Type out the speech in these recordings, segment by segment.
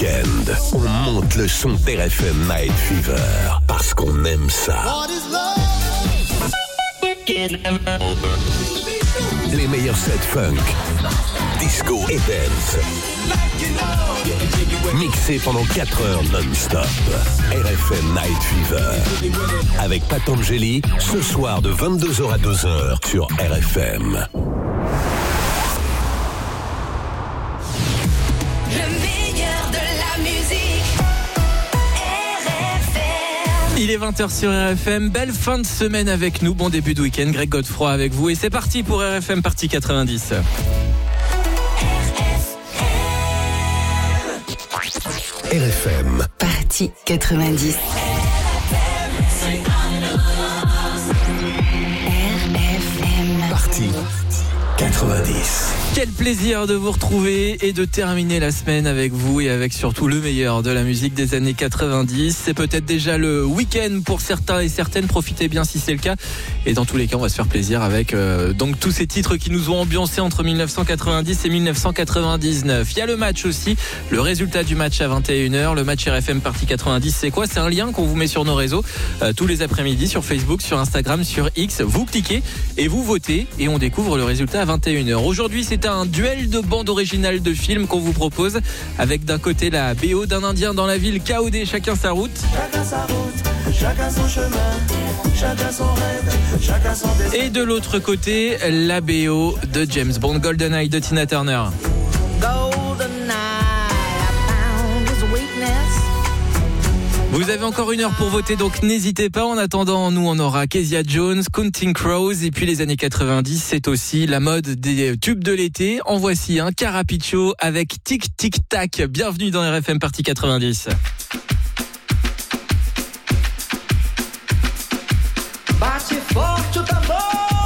week-end, on monte le son d'RFM Night Fever parce qu'on aime ça. Les meilleurs sets funk, disco et dance. Mixé pendant 4 heures non-stop. RFM Night Fever. Avec Patangeli, ce soir de 22h à 2h sur RFM. Il est 20h sur RFM, belle fin de semaine avec nous, bon début de week-end, Greg Godefroy avec vous et c'est parti pour RFM partie 90. RFM partie 90. RFM partie 90. Quel plaisir de vous retrouver et de terminer la semaine avec vous et avec surtout le meilleur de la musique des années 90. C'est peut-être déjà le week-end pour certains et certaines. Profitez bien si c'est le cas. Et dans tous les cas, on va se faire plaisir avec donc tous ces titres qui nous ont ambiancé entre 1990 et 1999. Il y a le match aussi, le résultat du match à 21h. Le match RFM partie 90, c'est quoi ? C'est un lien qu'on vous met sur nos réseaux tous les après-midi sur Facebook, sur Instagram, sur X. Vous cliquez et vous votez et on découvre le résultat à 21h. Aujourd'hui, c'est un duel de bandes originales de films qu'on vous propose avec d'un côté la BO d'un Indien dans la ville, KOD, chacun sa route. Chacun sa route, chacun son chemin, chacun son rêve, chacun son destin. Et de l'autre côté, la BO de James Bond, GoldenEye de Tina Turner. Vous avez encore 1 heure pour voter, donc n'hésitez pas. En attendant, nous, on aura Kezia Jones, Counting Crows, et puis les années 90, c'est aussi la mode des tubes de l'été. En voici un Carapicho avec Tic Tic Tac. Bienvenue dans RFM partie 90. Bate forte o tambor.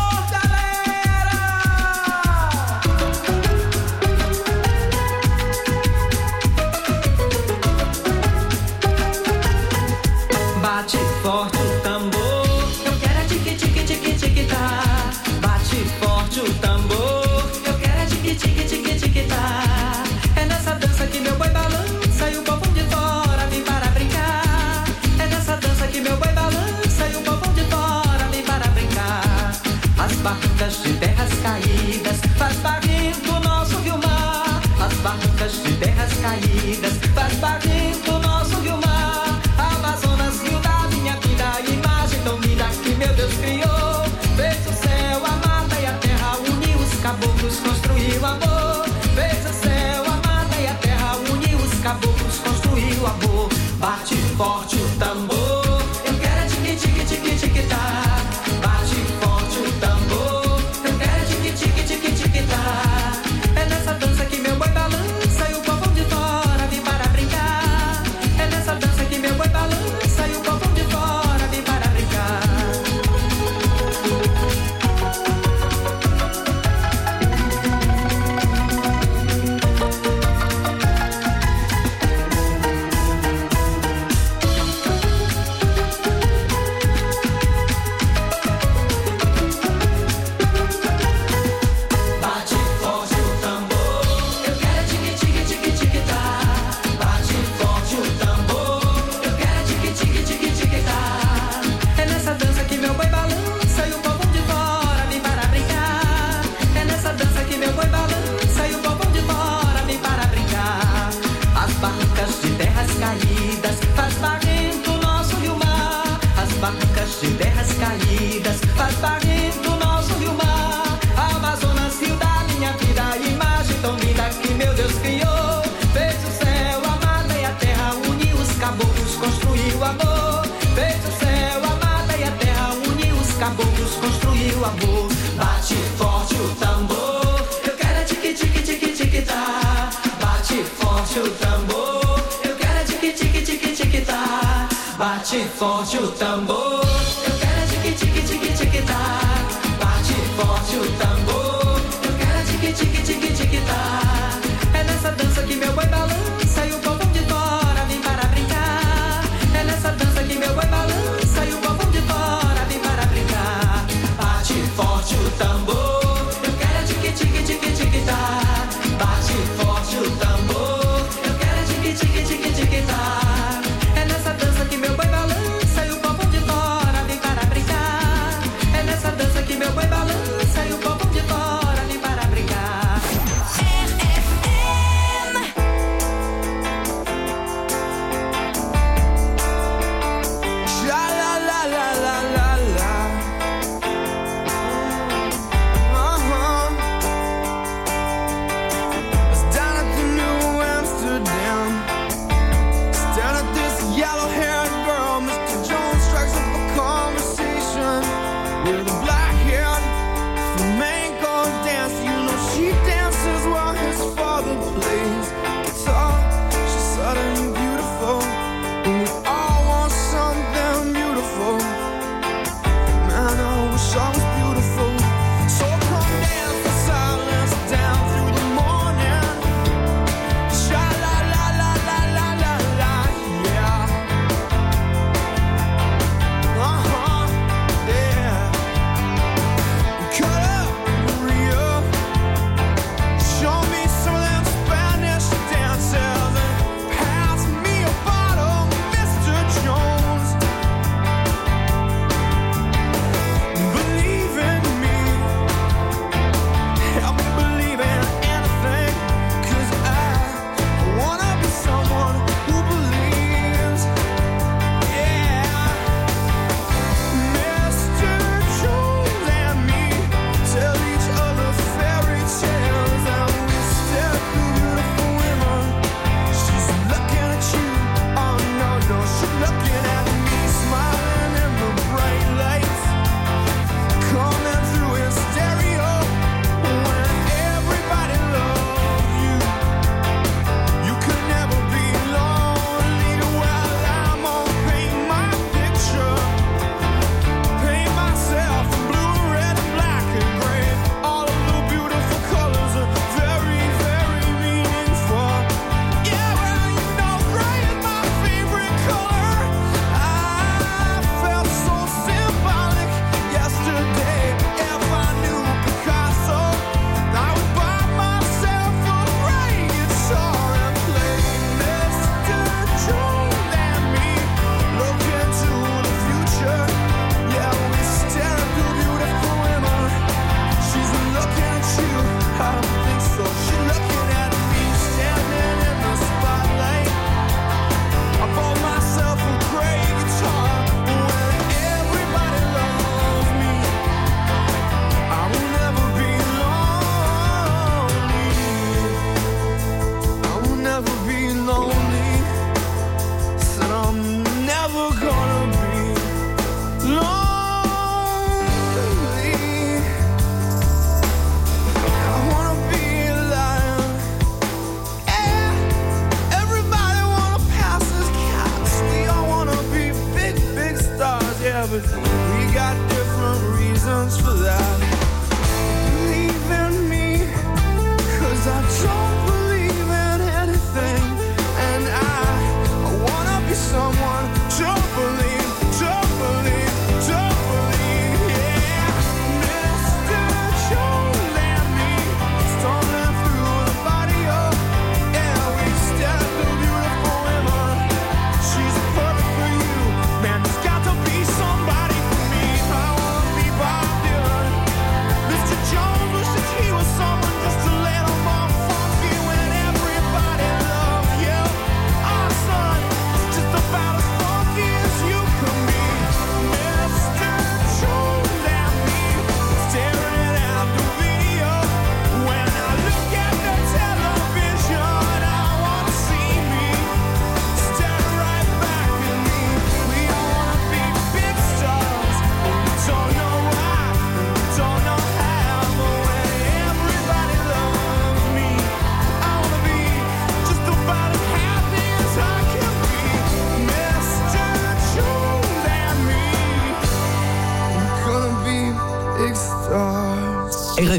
Bate forte o tambor, eu quero é tique tique tique tique tá. Bate forte o tambor, eu quero é tique tique tique tique tá. É nessa dança que meu boi balança e o povão de fora vem para brincar. É nessa dança que meu boi balança e o povão de fora vem para brincar. As barcas de terras caídas faz barrento o nosso rio-mar. As barcas de terras caídas faz barrento o nosso rio-mar. Amazonas, rio da minha vida, imagem tão linda que meu Deus criou. Fez o céu, a mata e a terra, uniu os caboclos, construiu amor. Fez o céu, a mata e a terra, uniu os caboclos, construiu amor. Bate forte o tambor, eu quero é tique tique tique tique tá. Bate forte o tambor, eu quero é tique tique tique tique tá. É nessa dança que meu boi balança e o povão de fora vem para brincar. É nessa dança que meu boi balança e o povão de fora vem para brincar. Bate forte o tambor, eu quero é tique tique tique tique tá. Bate forte o tambor, eu quero é tique tique tique tique tá. É nessa dança que meu boi balança e o povão de fora vem para brincar. É nessa dança que meu boi balança e o povão de fora vem para brincar. As barcas de terras caídas faz barrento o nosso rio-mar. As barcas de terras caídas faz barrento o nosso rio-mar. Amazonas, rio da minha vida, imagem tão linda que meu Deus criou. Fez o céu, a mata e a terra, uniu os caboclos, construiu amor. Fez o céu, a mata e a terra, uniu os caboclos, construiu amor. Bate forte o tambor, eu quero é tique tique tique tique tá. Bate forte o tambor, eu quero é tique tique tique tique tá. Bate forte o tambor, eu quero é tique tique tique tique tá. Bate forte o tambor, eu quero é tique tique tique tique tá. É nessa dança que meu boi balança e o povão de fora vem para brincar. É nessa dança que meu boi balança e o povão de fora vem para brincar. Bate forte o tambor, eu quero é tique tique tique tique tá. Bate forte o tambor, eu quero é tique tique tique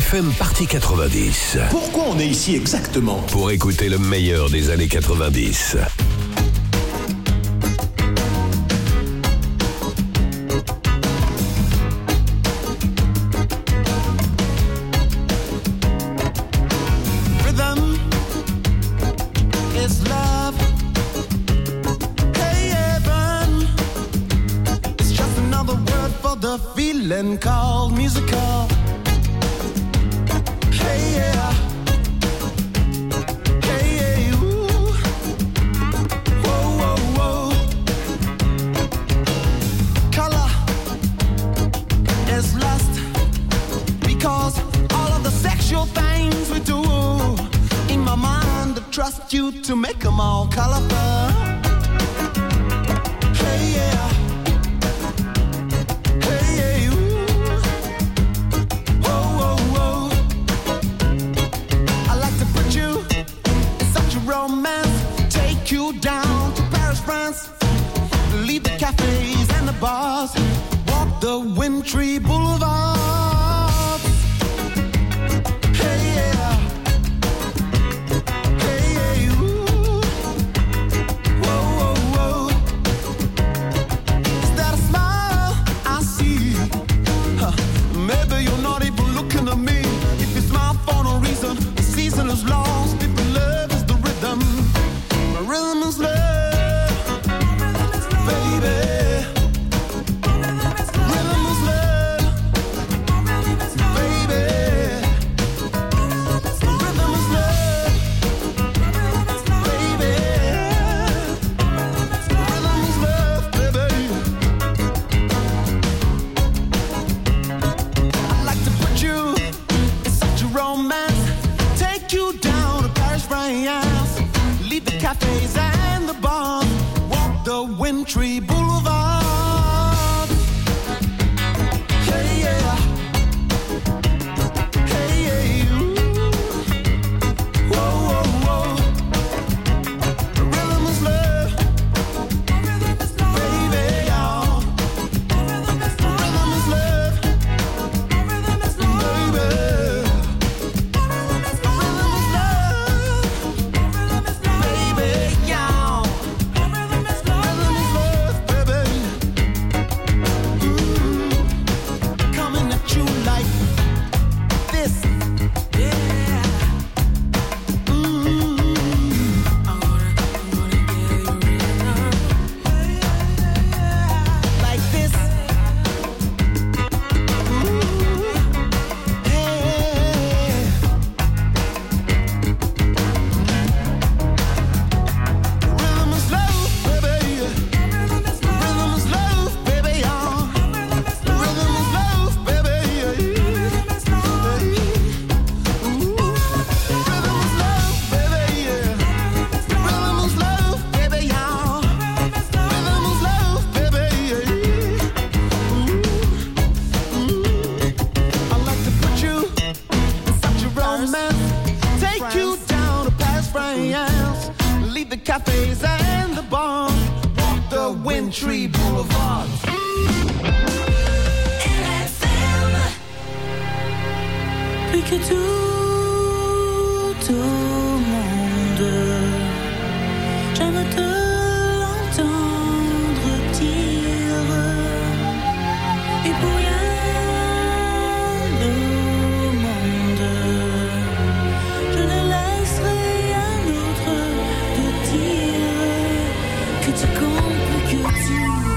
RFM Partie 90. Pourquoi on est ici exactement? Pour écouter le meilleur des années 90. Feeling called musical. Hey yeah, hey yeah, ooh, whoa whoa whoa. Color is lost because all of the sexual things we do. In my mind, I trust you to make them all colorful. Hey yeah. Down to Paris, France. Leave the cafes and the bars. Walk the wintry boulevards. Hey yeah, hey yeah, ooh. Whoa whoa whoa. Is that a smile I see? Maybe you're not even looking at me. If you smile for no reason, the season is lost. If the love is the rhythm. Rhythm is love, baby. Rhythm is love, baby. Rhythm is love, baby. Rhythm is love, baby. I'd like to put you in such a romance. Take you down to Paris, France. Leave the cafes and the bars. Walk the wintry boulevards. Hey yeah, hey yeah, ooh. Whoa whoa whoa. Rhythm is love, baby, y'all. Rhythm is love, baby. Cafes and the bars, walk the wintry boulevards. RFM. Plus que tout au monde, j'aime te l'entendre dire. Et pour rien au monde, je ne laisserai un autre te dire que tu comptes, que tu.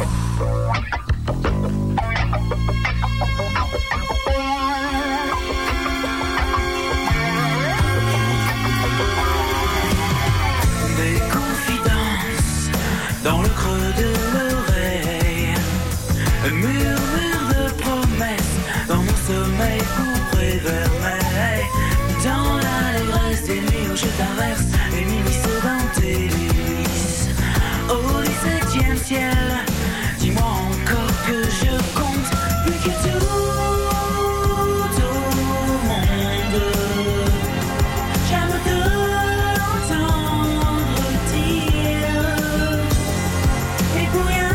Des confidences dans le creux de l'oreille, un murmure de promesses dans mon sommeil pour réveiller. Dans l'allégresse des nuits où je traverse les milices dans tes délices. Au 17e ciel, dis-moi encore que je compte plus que tout au monde. J'aime te l'entendre dire. Et pour rien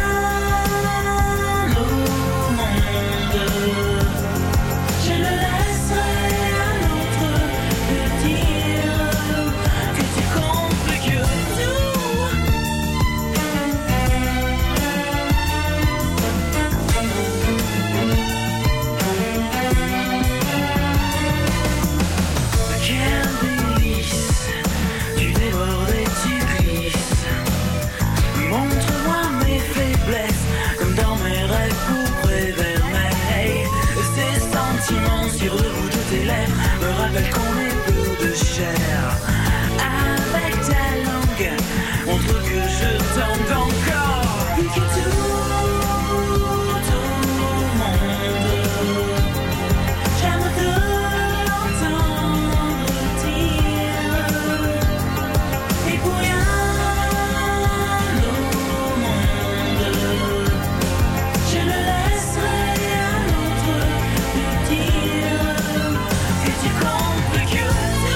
au monde, je ne laisserai un déborde et tu glisses. Montre-moi mes faiblesses, comme dans mes rêves pour vermeil. Ces sentiments sur le bout de tes lèvres me rappellent qu'on est peu de chair. Avec ta langue, montre que je t'aime encore. Plus que tout au monde, j'aime te l'entendre dire. Et pour rien au monde, je ne laisserai à l'autre de dire que tu comptes que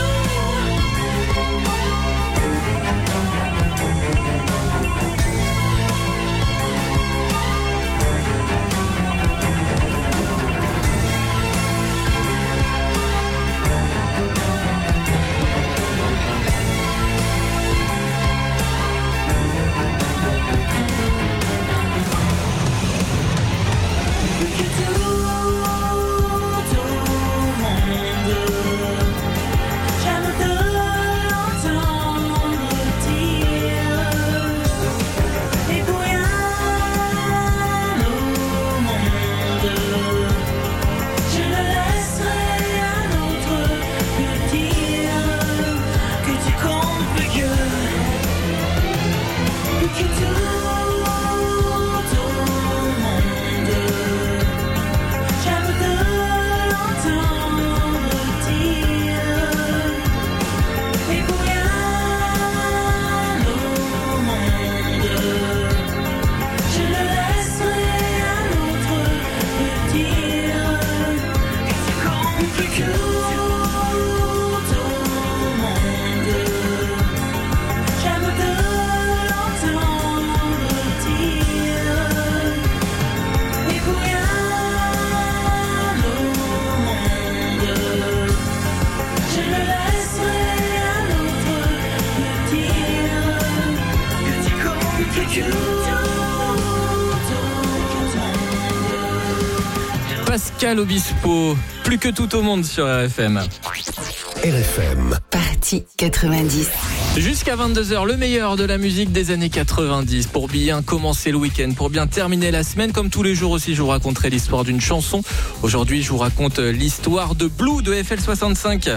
Pascal Obispo, plus que tout au monde sur RFM. RFM. Partie 90. Jusqu'à 22h, le meilleur de la musique des années 90 pour bien commencer le week-end, pour bien terminer la semaine. Comme tous les jours aussi, je vous raconterai l'histoire d'une chanson. Aujourd'hui, je vous raconte l'histoire de Blue de FL65.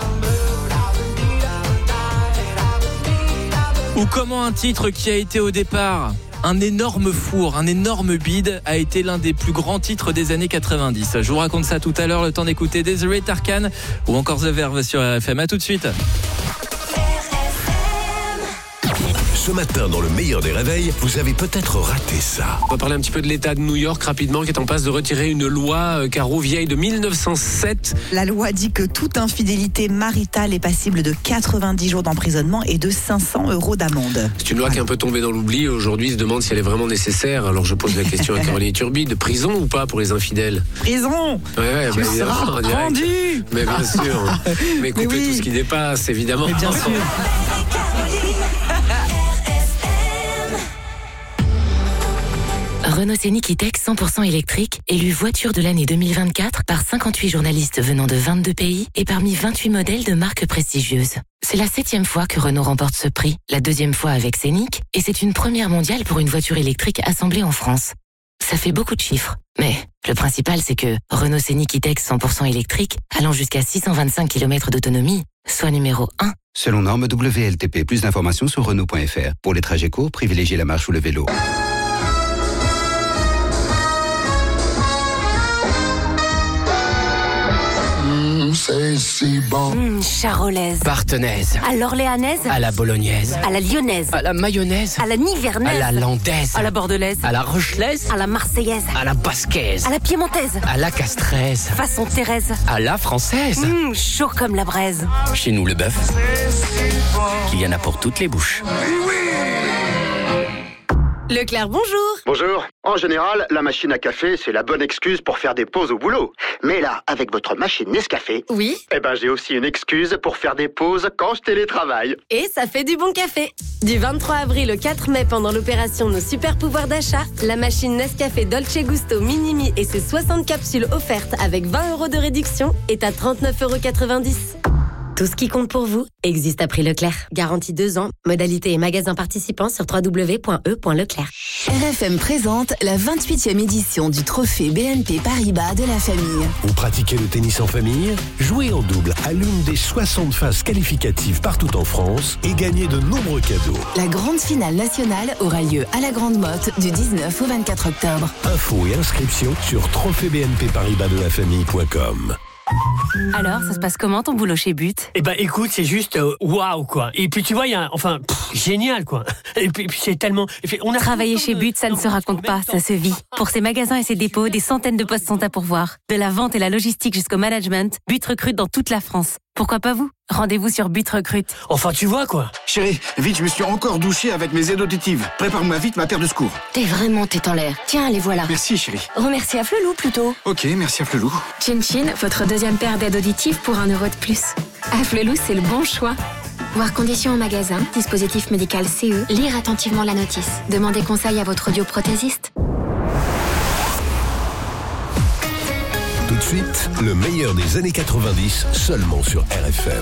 Ou comment un titre qui a été au départ un énorme four, un énorme bide, a été l'un des plus grands titres des années 90. Je vous raconte ça tout à l'heure, le temps d'écouter Desiree Tarkan ou encore The Verve sur RFM. À tout de suite. Ce matin, dans le meilleur des réveils, vous avez peut-être raté ça. On va parler un petit peu de l'État de New York rapidement, qui est en passe de retirer une loi Caro vieille de 1907. La loi dit que toute infidélité maritale est passible de 90 jours d'emprisonnement et de 500 € d'amende. C'est une loi qui est un peu tombée dans l'oubli. Aujourd'hui, ils se demandent si elle est vraiment nécessaire. Alors je pose la question à Caroline Turbide, prison ou pas pour les infidèles? Prison. Ouais, Tu seras rendu. Mais bien sûr. Mais couper oui. tout ce qui dépasse, évidemment. Mais bien sûr. Renault Scénic E-Tech 100% électrique, élu voiture de l'année 2024 par 58 journalistes venant de 22 pays et parmi 28 modèles de marques prestigieuses. C'est la 7e fois que Renault remporte ce prix, la 2e fois avec Scénic, et c'est une première mondiale pour une voiture électrique assemblée en France. Ça fait beaucoup de chiffres, mais le principal c'est que Renault Scénic E-Tech 100% électrique, allant jusqu'à 625 km d'autonomie, soit numéro 1. Selon norme WLTP, plus d'informations sur Renault.fr. Pour les trajets courts, privilégiez la marche ou le vélo. C'est si bon. Charolaise. Partenaise. À l'orléanaise. À la bolognaise. À la lyonnaise. À la mayonnaise. À la nivernaise. À la landaise. À la bordelaise. À la rochelaise. À la marseillaise. À la basquaise. À la piémontaise. À la castraise. Façon Thérèse. À la française. Chaud comme la braise. Chez nous, le bœuf, il y en a pour toutes les bouches. Leclerc, bonjour. Bonjour. En général, la machine à café, c'est la bonne excuse pour faire des pauses au boulot. Mais là, avec votre machine Nescafé... Oui. Eh ben, j'ai aussi une excuse pour faire des pauses quand je télétravaille. Et ça fait du bon café. Du 23 avril au 4 mai, pendant l'opération Nos Super Pouvoirs d'achat, la machine Nescafé Dolce Gusto Minimi et ses 60 capsules offertes avec 20 € de réduction est à 39,90 €. Tout ce qui compte pour vous existe à prix Leclerc. Garantie 2 ans, modalité et magasin participants sur www.e.leclerc. RFM présente la 28e édition du trophée BNP Paribas de la famille. Vous pratiquez le tennis en famille? Jouez en double à l'une des 60 phases qualificatives partout en France et gagnez de nombreux cadeaux. La grande finale nationale aura lieu à la Grande Motte du 19 au 24 octobre. Infos et inscriptions sur trophébnpparibasdelafamille.com. Alors, ça se passe comment ton boulot chez But? Eh ben écoute, c'est juste waouh quoi. Et puis tu vois, il y a génial quoi. Et puis c'est tellement Travailler chez But, ça ne se raconte pas, ça se vit. Pour ses magasins et ses dépôts, des centaines de postes sont à pourvoir. De la vente et la logistique jusqu'au management, But recrute dans toute la France. Pourquoi pas vous? Rendez-vous sur But Recrute. Enfin, tu vois quoi. Chérie, vite, je me suis encore douché avec mes aides auditives. Prépare-moi vite ma paire de secours. T'es vraiment tête en l'air. Tiens, les voilà. Merci, chérie. Remercie à Flelou plutôt. Ok, merci à Flelou. Chin Chin, votre deuxième paire d'aides auditives pour 1 € de plus. À Flelou, c'est le bon choix. Voir conditions au magasin, dispositif médical CE, lire attentivement la notice. Demandez conseil à votre audioprothésiste. Tout de suite, le meilleur des années 90 seulement sur RFM.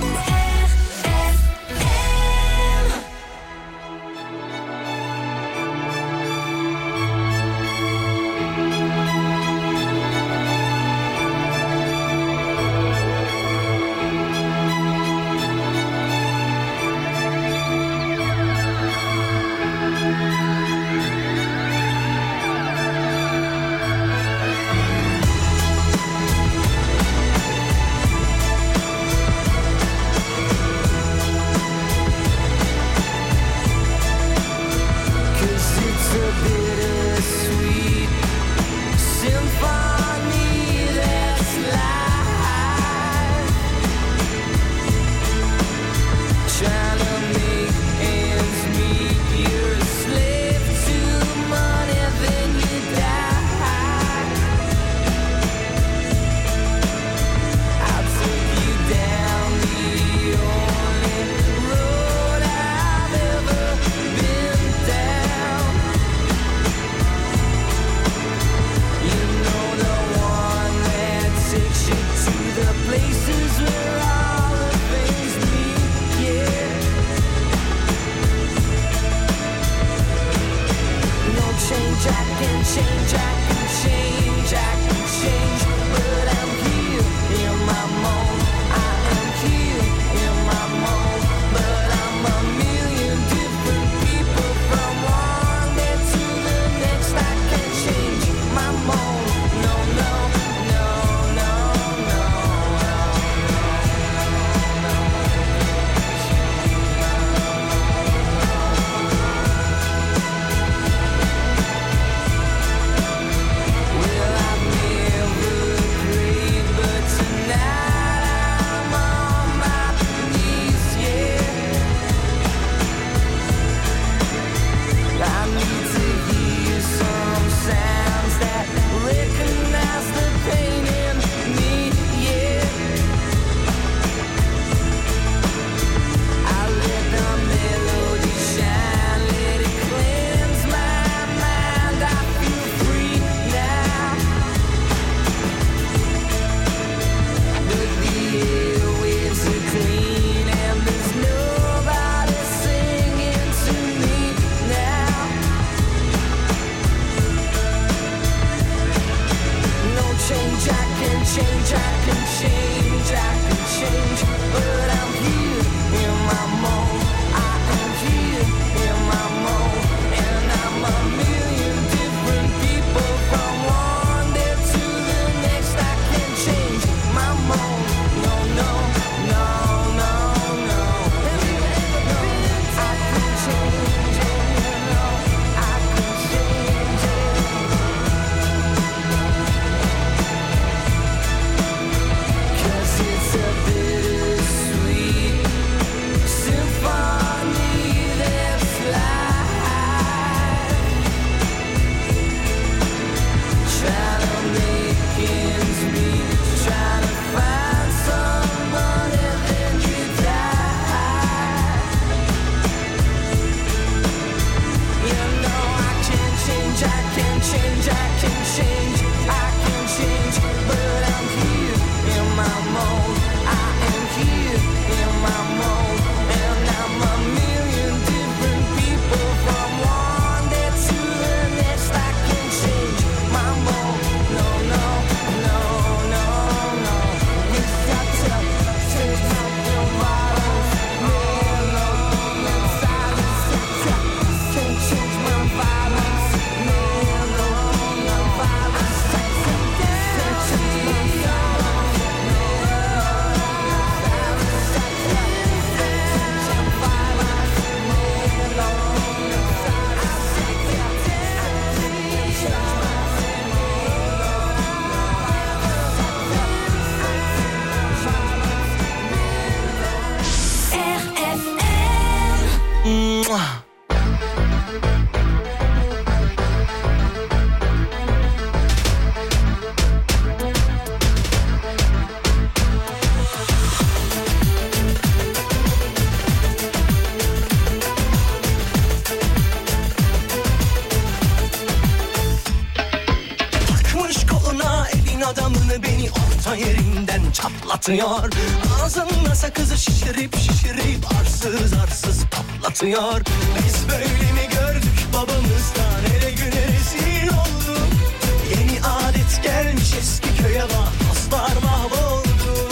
Takmış koluna elin adamını beni orta yerinden çatlatıyor. Ağzında sakızı şişirip şişirip arsız arsız patlatıyor. Biz böyle mi gördük babamızdan, hele güne rezil olduk. Yeni adet gelmiş eski köye bak, dostlar mahvoldu.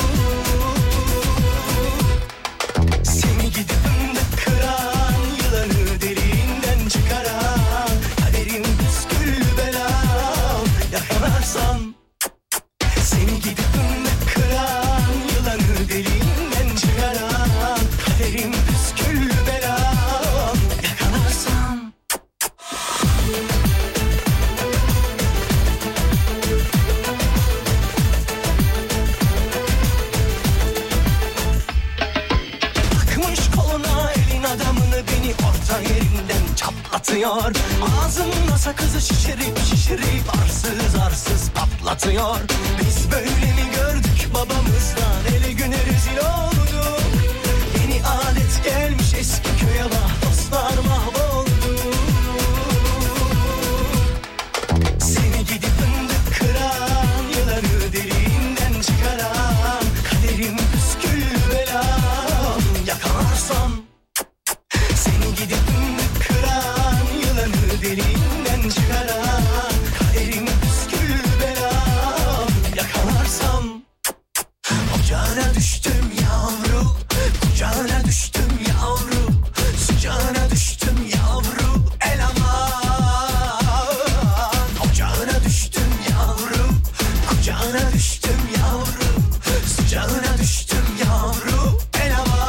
Seni gidip fındık kıran, yılanı deliğinden çıkaran, kaderin püsküllü belam yakalarsam. Seni gidip fındık kıran, yılanı deliğinden çıkaran, kaderin püsküllü belam yakalarsam. Takmış koluna elin adamını beni orta yerinden çatlatıyor. Ağzında sakızı şişirip şişirip arsız arsız patlatıyor. Biz böyle mi gördük babamızdan, hele güne rezil olduk. Yeni adet gelmiş eski köye bak, dostlar mahvoldu. Seni gidip fındık kıran, yılanı deliğinden çıkaran, kaderin püsküllü belam yakalarsam. Seni gidip fındık kıran, yılanı deliğinden çıkaran, kaderin püsküllü belam yakalarsam. Ocağına düştüm yavru, kucağına düştüm yavru, sıcağına düştüm yavru, el aman. Ocağına düştüm yavru, kucağına düştüm yavru, sıcağına düştüm yavru, el aman.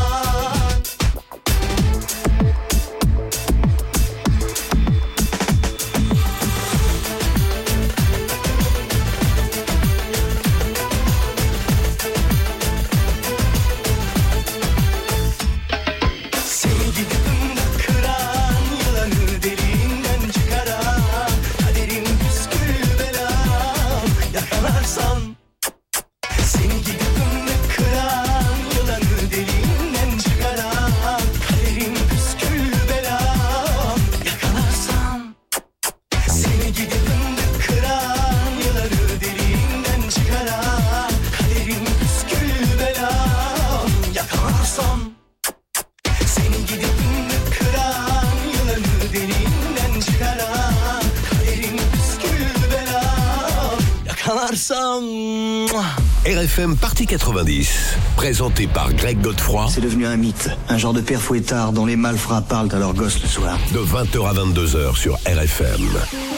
Seni gidip fındık kıran, yılanı deliğinden çıkaran, kaderin püsküllü belam yakalarsam. Seni gidip fındık kıran, yılanı deliğinden çıkaran, kaderin püsküllü belam yakalarsam. Seni gidip fındık kıran, yılanı deliğinden çıkaran, kaderin püsküllü belam yakalarsam. Seni gidip fındık kıran, yılanı deliğinden çıkaran, kaderin püsküllü belam yakalarsam. RFM Partie 90, présenté par Greg Godefroy. C'est devenu un mythe, un genre de père fouettard dont les malfrats parlent à leurs gosses le soir. De 20h à 22h sur RFM.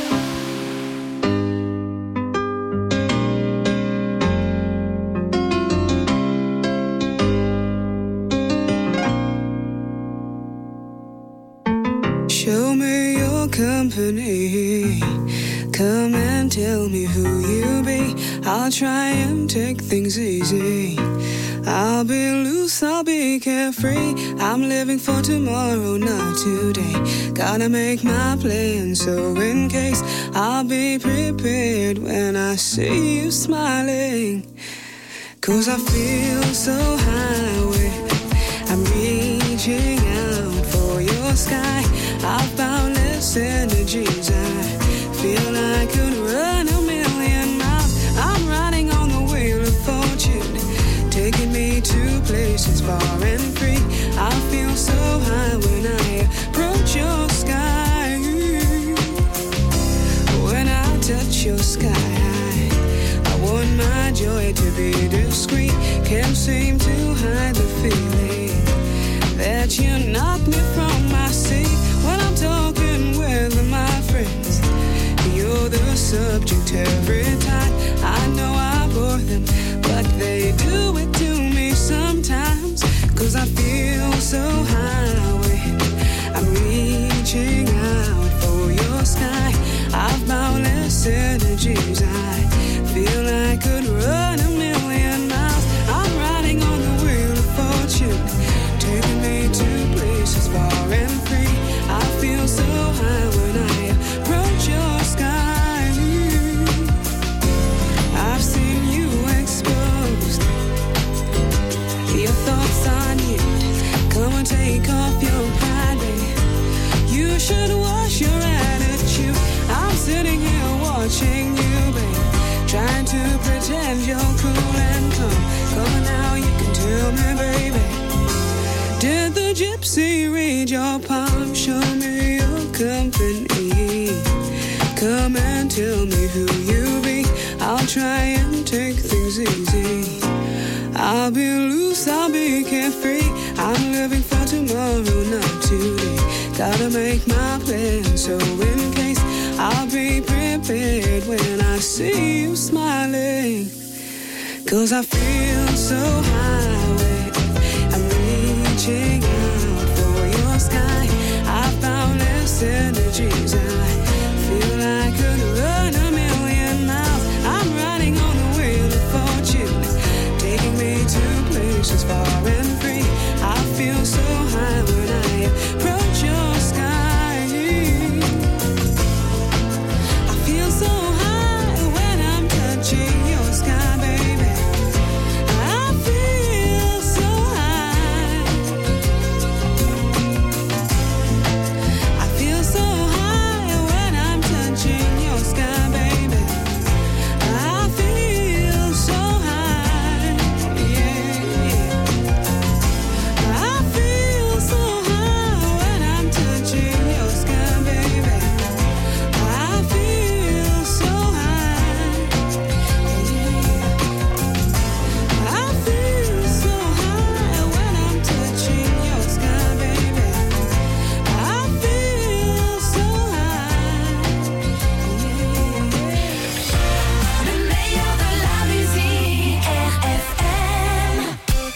Show me your company. Come and tell me who you be. I'll try and take things easy. I'll be loose, I'll be carefree. I'm living for tomorrow, not today. Gotta make my plan, so in case I'll be prepared when I see you smiling. 'Cause I feel so high, I'm reaching out for your sky. I've boundless energies. I feel I could run a million miles. I'm riding on the wheel of fortune, taking me to places far and free. I feel so high when I approach your sky. When I touch your sky, I want my joy to be discreet. Can't seem to hide the feeling that you knock me from my seat. When I'm talking with my friends, you're the subject every time. I know I bore them, but they do it to me sometimes. 'Cause I feel so high, I'm reaching out for your sky. I've boundless energies. I feel I could run a million miles. I'm riding on the wheel of fortune, taking me to places far to pretend you're cool and calm. Come on now, you can tell me, baby. Did the gypsy read your palm? Show me your company. Come and tell me who you be. I'll try and take things easy. I'll be loose, I'll be carefree. I'm living for tomorrow, not today. Gotta make my plan, so in case I'll be prepared when I see you smiling. 'Cause I feel so high, I'm reaching out for your sky. I found less energies, I feel I could run a million miles. I'm riding on the wheel of fortune, taking me to places far and free. I feel so high when I approach your sky. I feel so high when I'm touching your sky, baby. I feel so high. I feel so high when I'm touching your sky, baby. I feel so high, yeah. I feel so high when I'm touching your sky, baby. I feel so high, yeah. I feel so high when I'm touching your sky, baby. I feel so high, yeah. Le meilleur de la musique, RFM.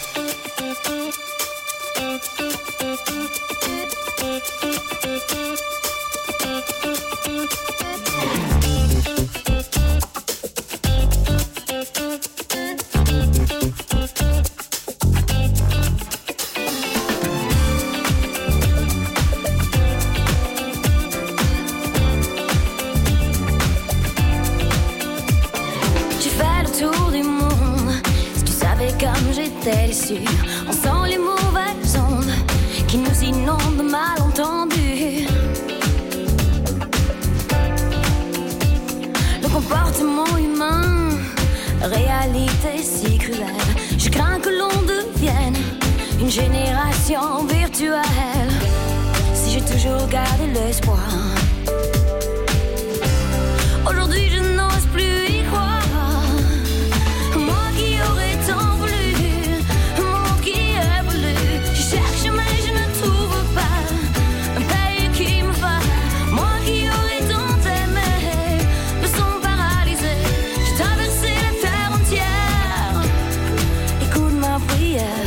Tu fais le tour du monde. Si tu savais comme j'étais déçue, on sent les mauvaises ondes qui nous inondent de malentendus. Le comportement humain, réalité si cruelle. Je crains que l'on devienne une génération virtuelle. Si j'ai toujours gardé l'espoir, aujourd'hui je n'ose plus y croire. Moi qui aurais tant voulu, moi qui ai voulu. Je cherche mais je ne trouve pas un pays qui me va. Moi qui aurais tant aimé, me sens paralysée. J'ai traversé la terre entière, écoute ma prière.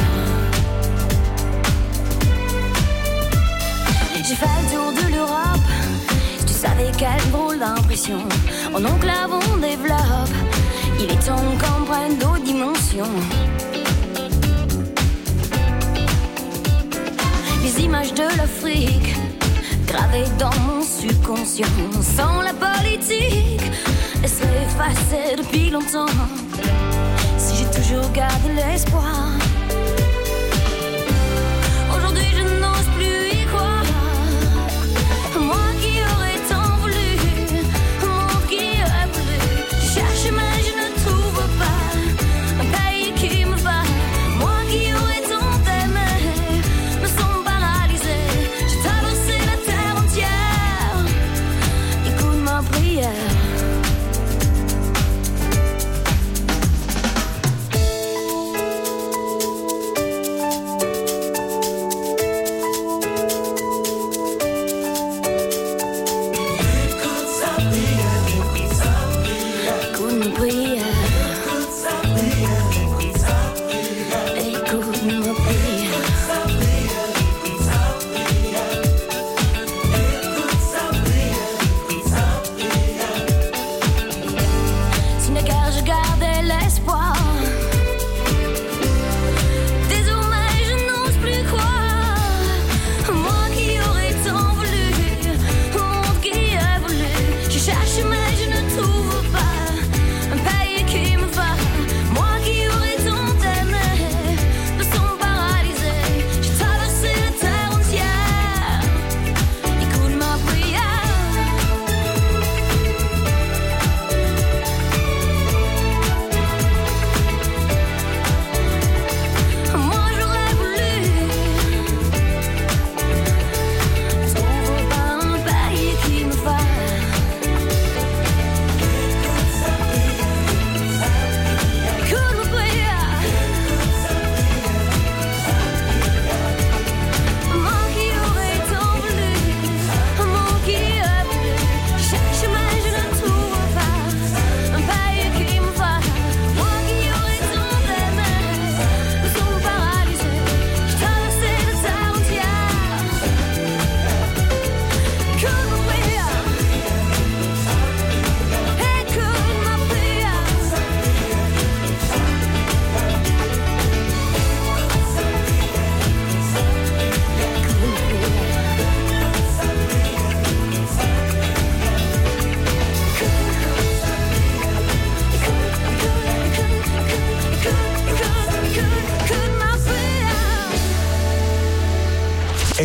J'ai fait le tour de l'Europe. Si tu savais quelle drôle d'impression mon oncle Avon développe, il est temps qu'on prenne d'autres dimensions. Les images de l'Afrique gravées dans mon subconscient. Sans la politique, elles seraient effacées depuis longtemps. Si j'ai toujours gardé l'espoir, aujourd'hui je n'ose plus y croire. Moi qui aurais tant voulu, moi qui ai voulu. Je cherche mais je ne trouve pas un pays qui me va. Moi qui aurais tant aimé, me sens paralysée. J'ai traversé la terre entière, écoute ma prière.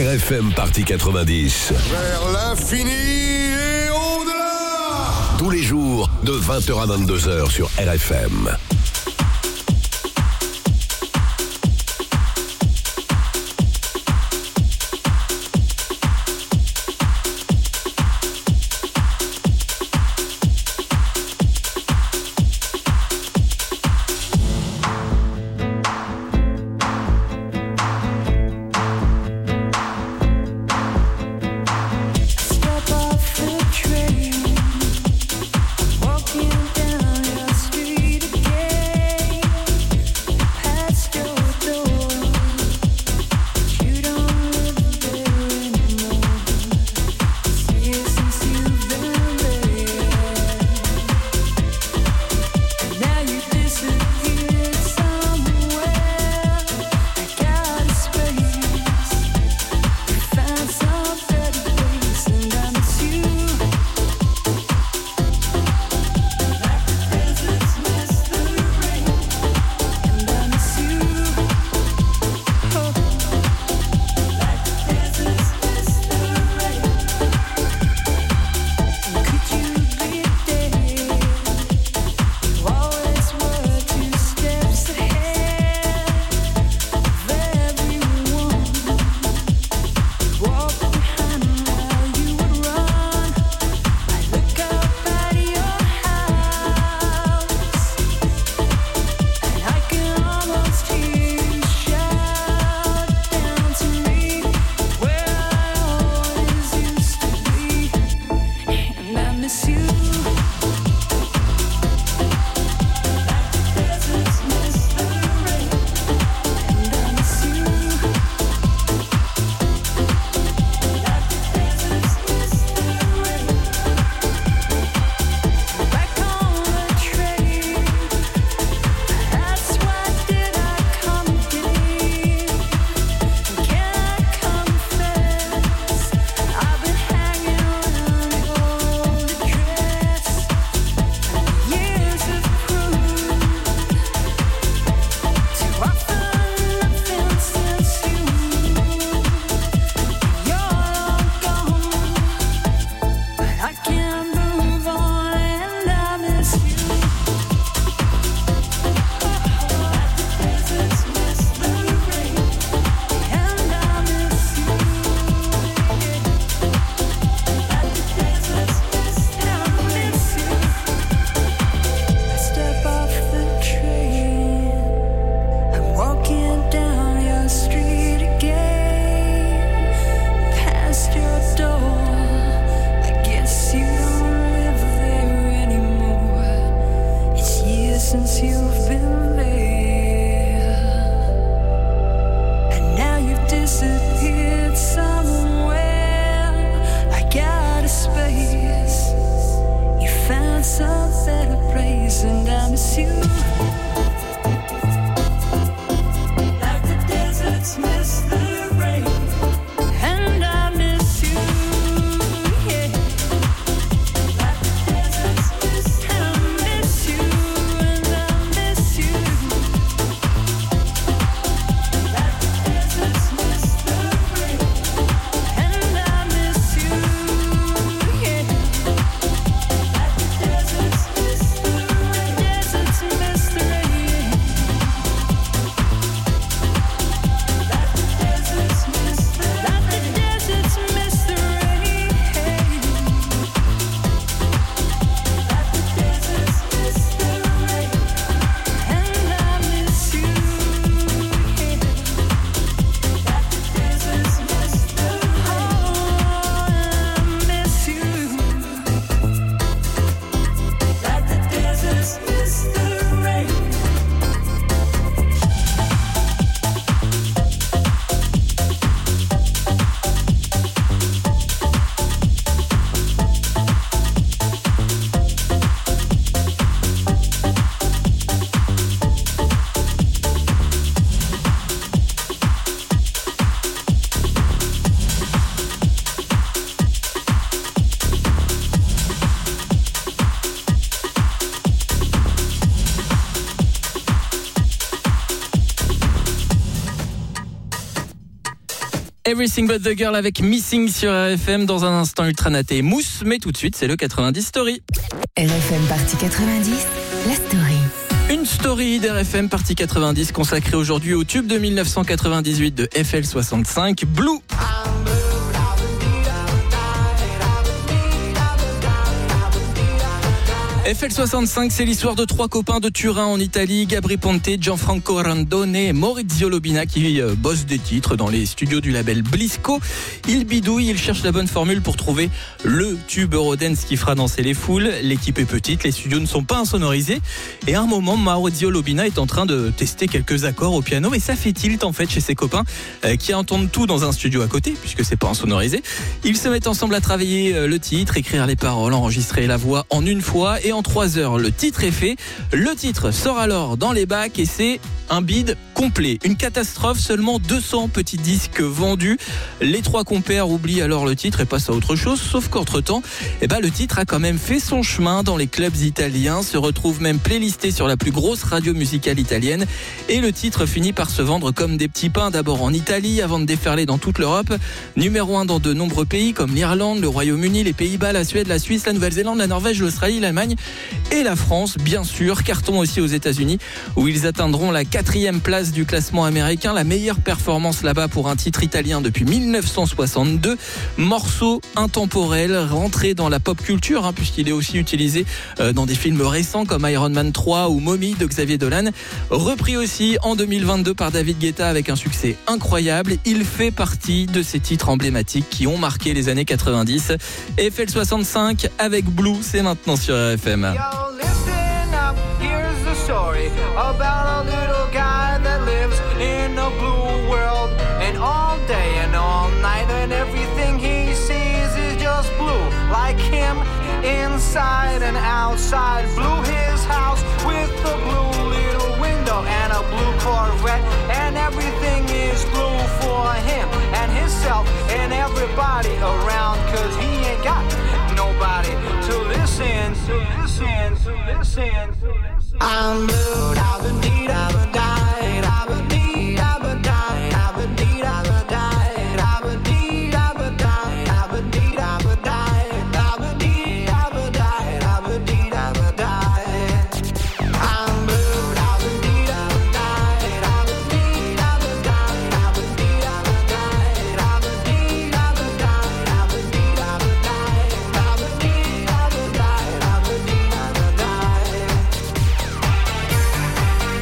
RFM Party 90. Vers l'infini et au-delà. Tous les jours, de 20h à 22h sur RFM. Walking down your street again. Everything But The Girl avec Missing sur RFM. Dans un instant, Ultranaté et Mousse, mais tout de suite, c'est le 90 Story. RFM partie 90, la story. Une story d'RFM partie 90 consacrée aujourd'hui au tube de 1998 de FL65, Blue. FL65, c'est l'histoire de trois copains de Turin en Italie, Gabri Ponte, Gianfranco Randone et Maurizio Lobina qui bossent des titres dans les studios du label Blisco. Ils bidouillent, ils cherchent la bonne formule pour trouver le tube Eurodance qui fera danser les foules. L'équipe est petite, les studios ne sont pas insonorisés et à un moment, Maurizio Lobina est en train de tester quelques accords au piano et ça fait tilt en fait chez ses copains qui entendent tout dans un studio à côté puisque c'est pas insonorisé. Ils se mettent ensemble à travailler le titre, écrire les paroles, enregistrer la voix en une fois et en 3 heures, le titre est fait. Le titre sort alors dans les bacs et c'est un bide complet. Une catastrophe, seulement 200 petits disques vendus. Les trois compères oublient alors le titre et passent à autre chose, sauf qu'entre-temps, le titre a quand même fait son chemin dans les clubs italiens, se retrouve même playlisté sur la plus grosse radio musicale italienne et le titre finit par se vendre comme des petits pains, d'abord en Italie avant de déferler dans toute l'Europe. Numéro 1 dans de nombreux pays comme l'Irlande, le Royaume-Uni, les Pays-Bas, la Suède, la Suisse, la Nouvelle-Zélande, la Norvège, l'Australie, l'Allemagne et la France, bien sûr. Carton aussi aux États-Unis où ils atteindront la 4e place du classement américain, la meilleure performance là-bas pour un titre italien depuis 1962. Morceau intemporel, rentré dans la pop culture puisqu'il est aussi utilisé dans des films récents comme Iron Man 3 ou Mommy de Xavier Dolan. Repris aussi en 2022 par David Guetta avec un succès incroyable. Il fait partie de ces titres emblématiques qui ont marqué les années 90. FL65 avec Blue, c'est maintenant sur RFM. Yo, listen up, here's the story about a little guy that lives in a blue world. And all day and all night and everything he sees is just blue. Like him, inside and outside. Blue his house with a blue little window and a blue Corvette. And everything is blue for him and himself and everybody around. Cause he ain't got nobody to listen, to listen, to listen. I'm blue, I've been deed, I've been died, I've been deed, I've been died, I've been deed, I've been died, I've been deed, I've been died, I've been deed, I've been died, I've been deed, I've been died, I've been deed, I've been died. I'm blue, I've been deed, I've been died, I've been deed, I've been died, I've been deed, I've been died, I've been deed, I've been died, I've been deed, I've been died, I've been deed, I've been died, I've been deed, I've been died.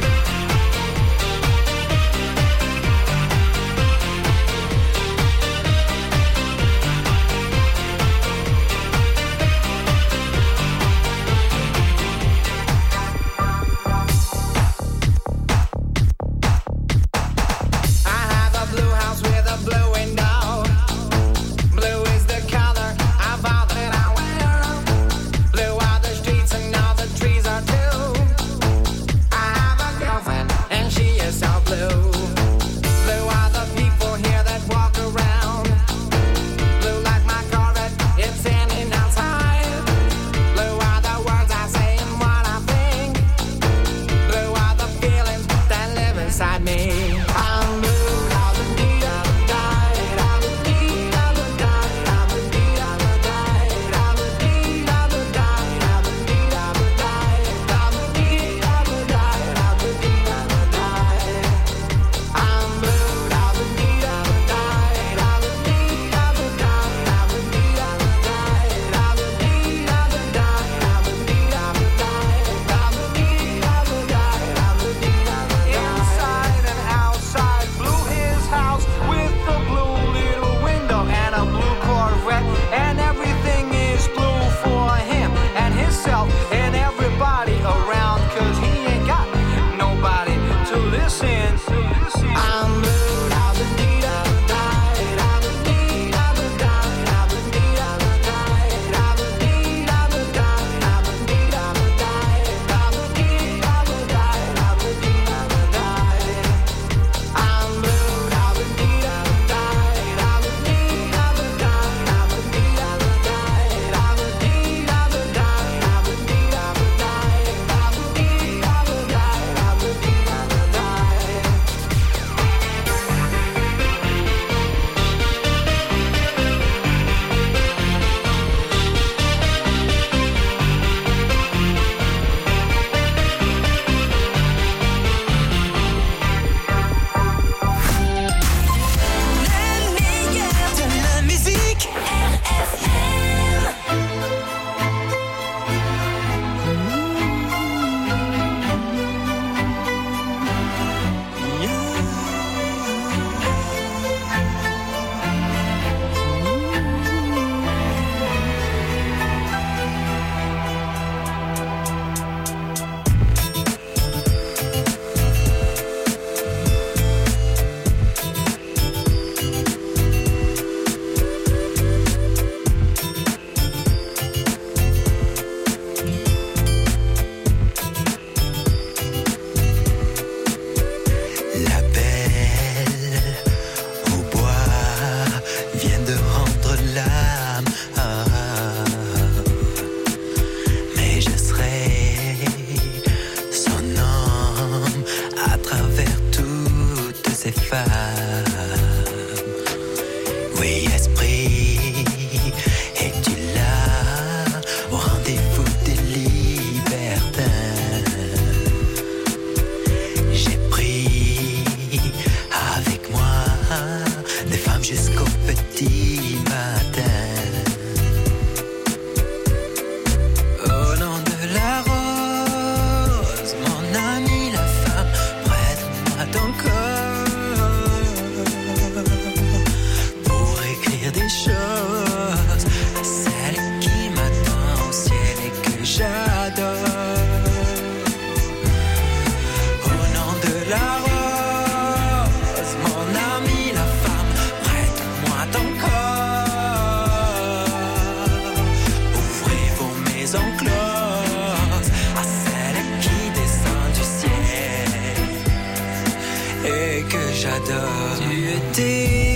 j'adore. Tu étais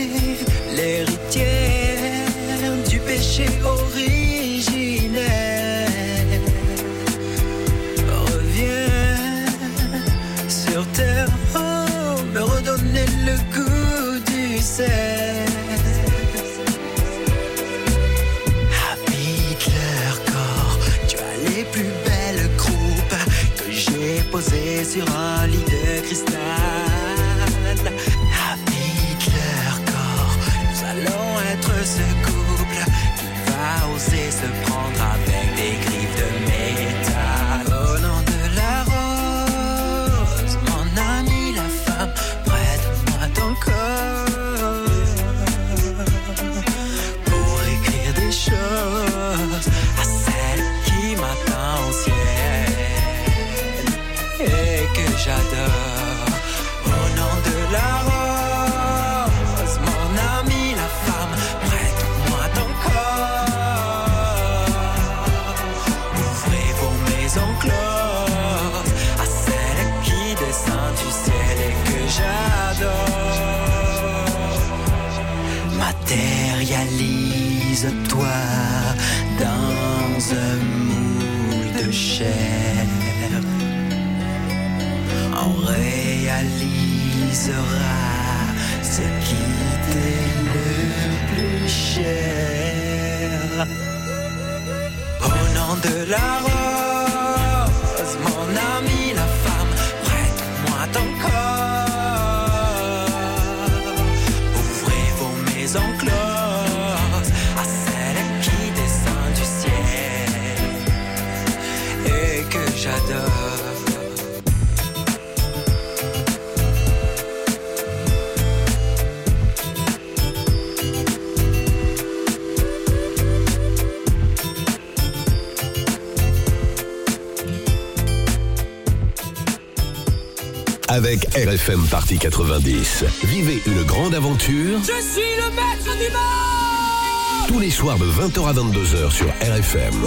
l'héritière du péché originel. Reviens sur terre, oh, me redonner le goût du sel. Habite leur corps, tu as les plus belles croupes que j'ai posées sur un lit de cristal. Habite leur corps, nous allons être ce couple qui va oser se prendre avec des griffes de métal. Au nom de la rose, mon ami la femme, prête-moi ton corps pour écrire des choses à celle qui m'attend au ciel et que j'adore. Au nom de la rose, mon ami la femme, prête-moi ton corps. Ouvrez vos maisons closes à celle qui descend du ciel et que j'adore. Matérialise-toi dans un moule de chair. On réalisera ce qui t'est le plus cher. Au nom de la rose, mon ami la femme, prête-moi ton corps. Ouvrez vos maisons closes à celle qui descend du ciel et que j'adore. Avec RFM Party 90, vivez une grande aventure. Je suis le maître du monde. Tous les soirs de 20h à 22h sur RFM.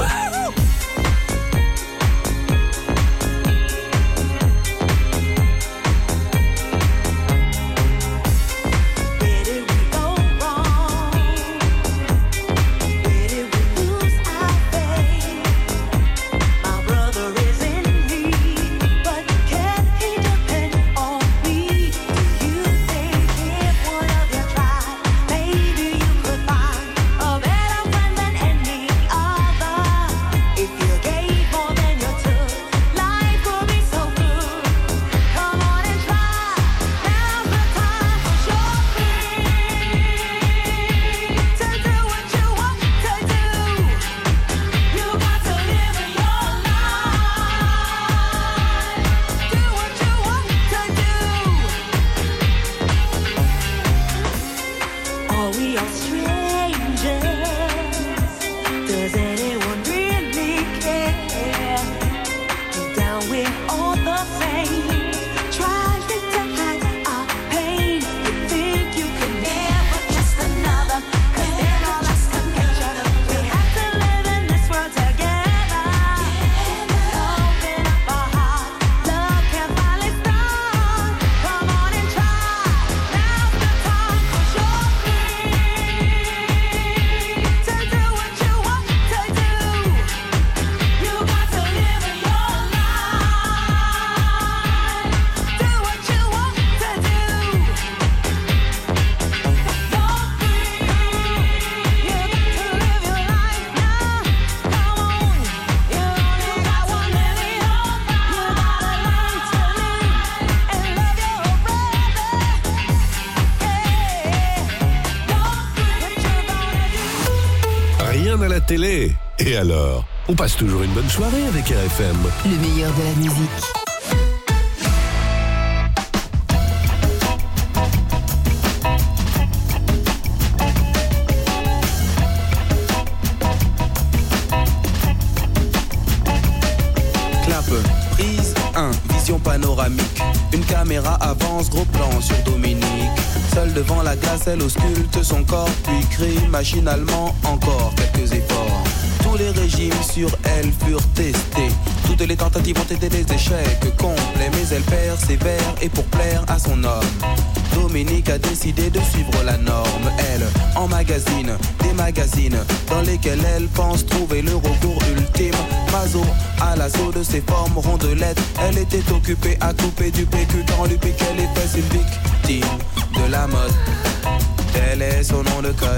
À la télé. Et alors, on passe toujours une bonne soirée avec RFM. Le meilleur de la musique. Clap, prise 1, vision panoramique. Une caméra avance, gros plan sur Dominique. Seule devant la glace, elle ausculte son corps, puis crie machinalement encore quelques efforts. Tous Tous les régimes sur elle furent testés. Toutes les tentatives ont été des échecs complets, mais elle persévère et pour plaire à son homme, Dominique a décidé de suivre la norme. Elle emmagasine des magazines dans lesquels elle pense trouver le recours ultime. Mazo à l'assaut de ses formes rondelettes, elle était occupée à couper du PQ quand on lui piquait les fesses. Une victime de la mode, tel est son nom de code.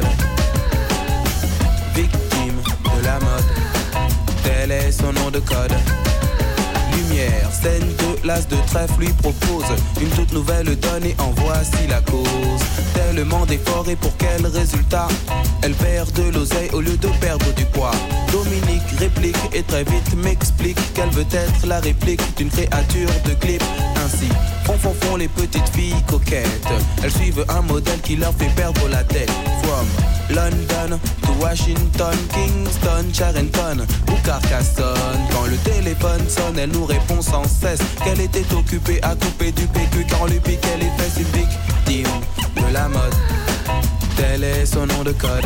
Victime de la mode, tel est son nom de code. Lumière, scène de l'as de trèfle lui propose une toute nouvelle donne et en voici la cause. Tellement d'efforts et pour quel résultat? Elle perd de l'oseille au lieu de perdre du poids. Dominique réplique et très vite m'explique qu'elle veut être la réplique d'une créature de clip. Ainsi font les petites filles coquettes. Elles suivent un modèle qui leur fait perdre la tête. From London to Washington, Kingston, Charenton ou Carcassonne. Quand le téléphone sonne, elle nous répond sans cesse qu'elle était occupée à couper du PQ quand on lui piquait les fesses. Une victime de la mode, tel est son nom de code.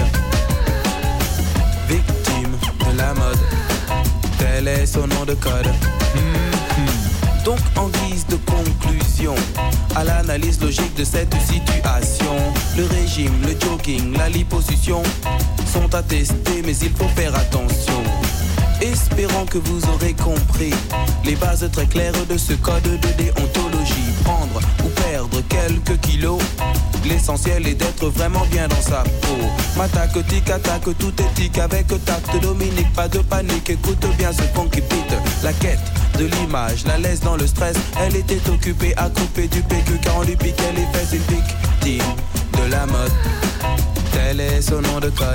Victime de la mode, tel est son nom de code. Donc en guise de conclusion à l'analyse logique de cette situation, le régime, le jogging, la liposuction sont à tester, mais il faut faire attention. Espérons que vous aurez compris les bases très claires de ce code de déontologie. Prendre ou perdre quelques kilos, l'essentiel est d'être vraiment bien dans sa peau. M'attaque, tic, attaque, tout éthique avec tact. Dominique, pas de panique, écoute bien ce funky beat. La quête de l'image la laisse dans le stress. Elle était occupée à couper du PQ car on lui piquait les fesses. Une victime de la mode, tel est son nom de code.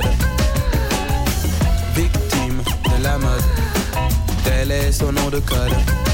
Victime de la mode, tel est son nom de code.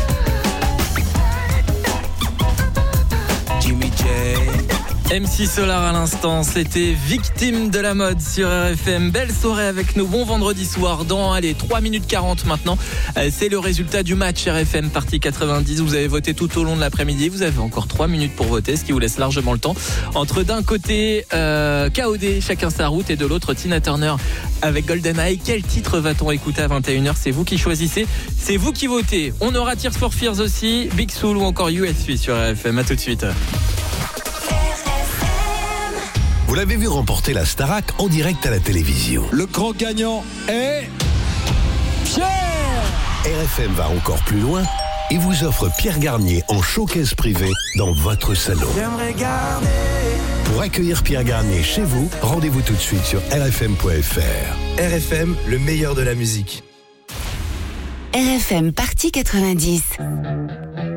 Jimmy J. MC Solar à l'instant, c'était Victime de la mode sur RFM. Belle soirée avec nous, bon vendredi soir. Dans 3 minutes 40 maintenant, c'est le résultat du match RFM partie 90. Vous avez voté tout au long de l'après-midi, vous avez encore 3 minutes pour voter, ce qui vous laisse largement le temps. Entre d'un côté KOD, chacun sa route, et de l'autre Tina Turner avec GoldenEye. Quel titre va-t-on écouter à 21h? C'est vous qui choisissez, c'est vous qui votez. On aura Tears for Fears aussi, Big Soul ou encore USP sur RFM. À tout de suite. Vous l'avez vu remporter la Starac en direct à la télévision. Le grand gagnant est Pierre. RFM va encore plus loin et vous offre Pierre Garnier en showcase privé dans votre salon. Pour accueillir Pierre Garnier chez vous, rendez-vous tout de suite sur rfm.fr. RFM, le meilleur de la musique. RFM partie 90.